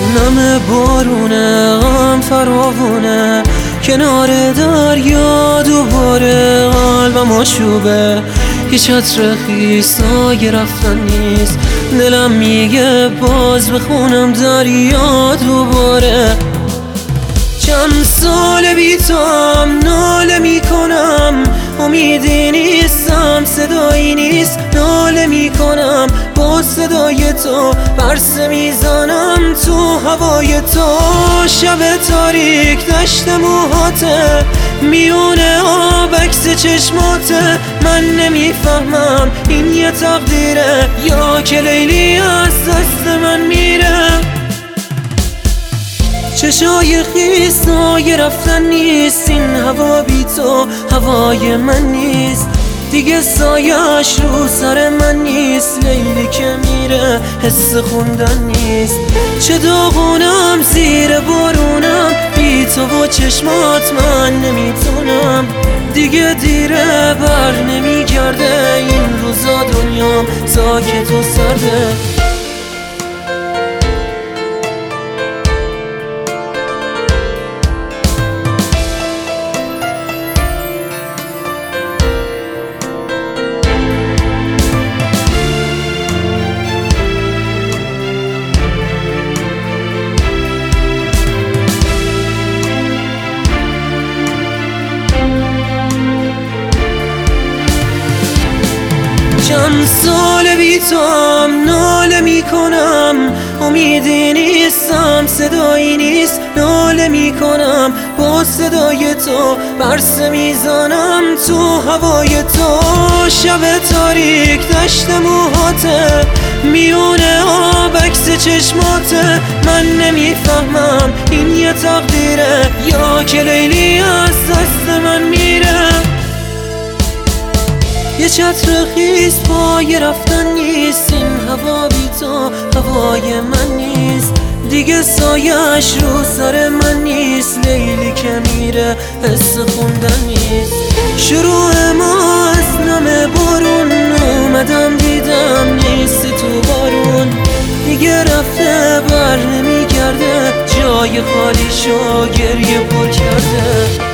نم بارونه غم فراوونه کنار دریا دوباره قلبم آشوبه هیچ عطر خیسای رفتن نیست دلم میگه باز بخونم دریا دوباره چند سال بی تو هم ناله میکنم امیدی نیستم صدایی نیست ناله میکنم با صدای تو برسه میزنم تو هوای تو شب تاریک دشت موهاته میونه آب عکس چشماته من نمیفهمم این یه تقدیره یا که لیلی از دست من میره چشای خیسای رفتن نیست این هوا بی تو هوای من نیست دیگه سایش رو سر من نیست لیلی که میره حس خوندن نیست چه داغونم زیر بارونم بی تو و چشمات من نمیتونم دیگه دیره بر نمیگرده این روزا دنیام ساکت و سرده چند سال بی تو هم ناله میکنم امیدی نیستم صدایی نیست ناله میکنم با صدای تو برسه میزنم تو هوای تو شب تاریک دشت موهاته میونه آب عکس چشماته من نمیفهمم این یه تقدیره یا که لیلی از دست من میره یه چتر خیس پای رفتن نیست این هوا بی تو هوای من نیست دیگه سایش رو سر من نیست لیلی که میره حس خوندن نیست شروع ما از نم بارون اومدم دیدم نیستی تو بارون دیگه رفته بر نمیگرده جای خالی شو گریه پر کرده